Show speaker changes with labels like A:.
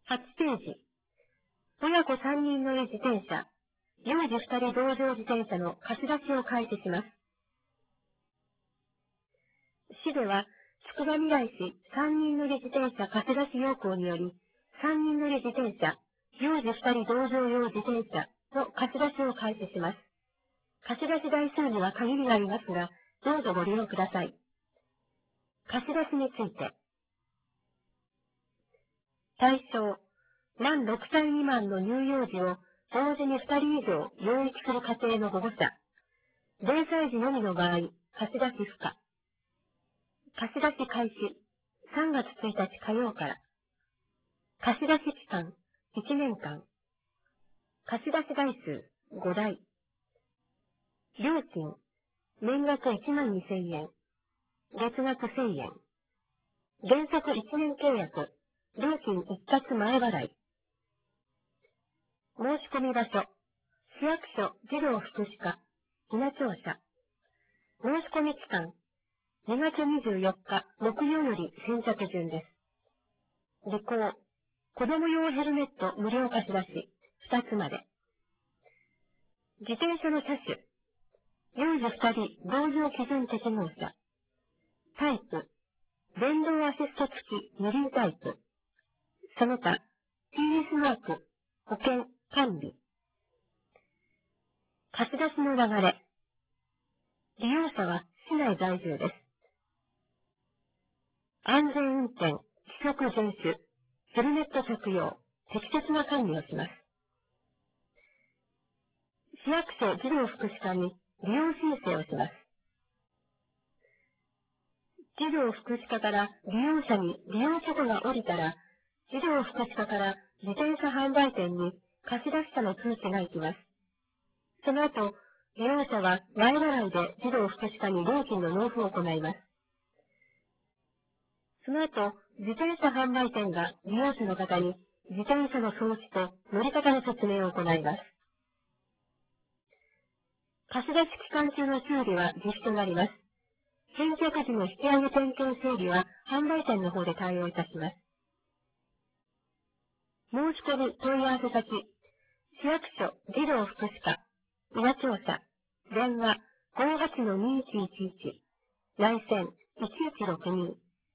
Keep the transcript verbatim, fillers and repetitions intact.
A: はちページ。親子さんにん乗り自転車、幼児ふたり同乗自転車の貸し出しを開始します。市では、つくばみらい市さんにん乗り自転車貸し出し要項により、さんにん乗り自転車、幼児ふたり同乗用自転車の貸し出しを開始します。貸し出し台数には限りがありますが、どうぞご利用ください。貸し出しについて。対象、満ろくさい未満の乳幼児を同時にふたり以上養育する家庭の保護者。れいさい児のみの場合、貸し出し不可。貸し出し開始、さんがつついたち火曜から。貸し出し期間、いちねんかん。貸し出し台数、ごだい。料金、年額いちまんにせんえん。月額せんえん。原則いちねん契約、料金一括前払い。申し込み場所、市役所児童福祉課、稲庁舎。申し込み期間、にがつにじゅうよっか木曜より先着順です。履行、子供用ヘルメット無料貸し出し、ふたつまで。自転車の車種、幼児ふたり同乗基準適合車。タイプ、電動アシスト付き二輪タイプ。その他、ティーエス マーク、保険、管理。貸し出しの流れ。利用者は市内在住です。安全運転、規則遵守、ヘルメット着用、適切な管理をします。市役所児童福祉課に利用申請をします。児童福祉課から利用者に利用許可が下りたら、児童福祉課から自転車販売店に貸し出し者の通知が行きます。その後、利用者は前払いで児童福祉課に料金の納付を行います。その後、自転車販売店が利用者の方に自転車の装置と乗り方の説明を行います。貸し出し期間中の修理は自費となります。返却時の引き上げ点検整理は販売店の方で対応いたします。申し込み問い合わせ先、市役所児童福祉課、稲庁舎、電話 ごーはちのにいちいちいち、内線いちいちろくに。